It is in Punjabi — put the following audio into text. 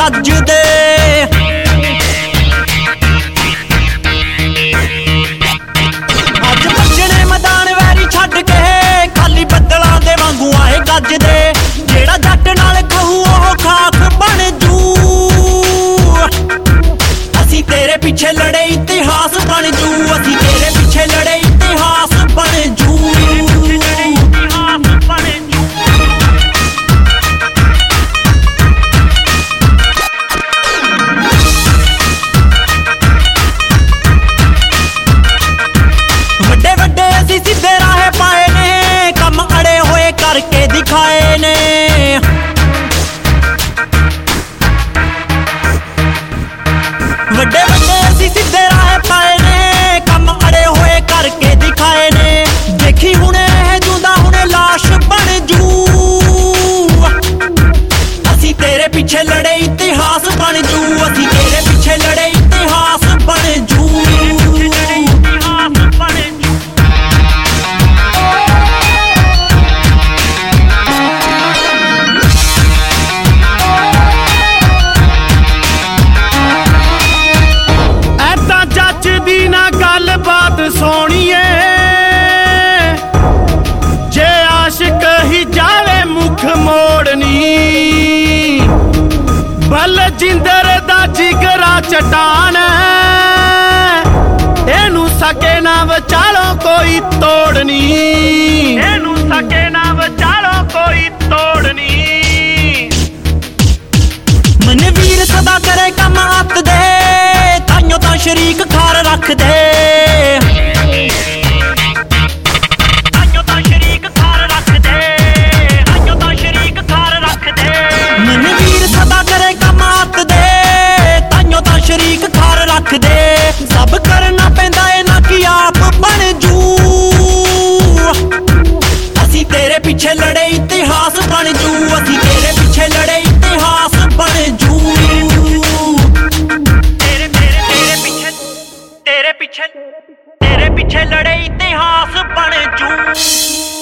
ਗੱਜਦੇ। ਅੱਜ ਭੱਜਣੇ ਮੈਦਾਨ ਵੈਰੀ ਛੱਡ ਕੇ, ਖਾਲੀ ਬੱਦਲਾਂ ਦੇ ਵਾਂਗੂ ਆਏ ਗੱਜਦੇ। ਜਿਹੜਾ ਜੱਟ ਨਾਲ ਕਹੂ ਉਹ ਖਾਕ ਬਣ ਜੂ। ਅਸੀਂ ਤੇਰੇ ਪਿੱਛੇ ਲੜੇ ਇਤਿਹਾਸ ਬਣ ਜੂ। ਅਸੀਂ ਤੇਰੇ ਪਿੱਛੇ ਲੜੇ ਇਤਿਹਾਸ ਬਣ ਜੂ। ਵੱਡੇ ਵੱਡੇ ਅਸੀਂ ਸਿੱਧੇ ਰਾਹੇ ਪਾਏ ਨੇ, ਕੰਮ ਅੜੇ ਹੋਏ ਕਰਕੇ ਦਿਖਾਏ ਨੇ। ਵੱਡੇ ਵੱਡੇ ਅਸੀਂ ਸਿੱਧੇ ਰਾਹੇ ਪਾਏ ਨੇ, ਕੰਮ ਅੜੇ ਹੋਏ ਕਰਕੇ ਦਿਖਾਏ ਨੇ। ਦੇਖੀ ਹੁਣੇ ਜੂੰਦਾ ਹੁਣੇ ਲਾਸ਼ ਬਣ ਜੂ। ਅਸੀਂ ਤੇਰੇ ਪਿੱਛੇ ਲੜੇ ਇਤਿਹਾਸ ਬਣ ਜੂ। ਅਸੀਂ ਤੇਰੇ ਪਿੱਛੇ ਲੜੇ ਇਤਿਹਾਸ ਬਣ ਜੂ। ਸੋਣੀਏ ਜੇ ਆਸ਼ਿਕ ਹੀ ਜਾਵੇ ਮੁਖ ਮੋੜਨੀ, ਬਲਜਿੰਦਰ ਦਾ ਜਿਗਰਾ ਚਟਾਨ, ਇਹਨੂੰ ਸਕੇ ਨਾ ਵਿਚਾਲੋ ਕੋਈ ਤੋੜਨੀ। ਇਹਨੂੰ ਸਕੇ ਨਾ ਵਿਚਾਲੋ ਕੋਈ ਤੋੜਨੀ। ਮਨਵੀਰ ਸਦਾ ਕਰੇ ਕੰਮ ਹੱਥ ਦੇ, ਤਾਈਓ ਤਾਂ ਸ਼ਰੀਕ ਖਾਰ ਰੱਖਦੇ। ਮਨਵੀਰ ਸਦਾ ਕਰੇ ਕੰਮ ਹੱਥ ਦੇ, ਤਾਈਓ ਤਾਂ ਸ਼ਰੀਕ ਖਾਰ ਰੱਖਦੇ। ਸਭ ਕਰਨਾ ਪੈਂਦਾ ਏ ਨਾ ਕਿ ਆਪ ਬਣ ਜੂ। ਅਸੀਂ ਤੇਰੇ ਪਿੱਛੇ ਲੜੇ ਇਤਿਹਾਸ ਬਣ ਜੂ। ਅਸੀਂ ਤੇਰੇ ਪਿੱਛੇ ਲੜੇ ਇਤਿਹਾਸ ਬਣ ਜੂ। ਤੇਰੇ ਪਿੱਛੇ ਲੜੇ ਇਤਿਹਾਸ ਬਣ ਜੂ।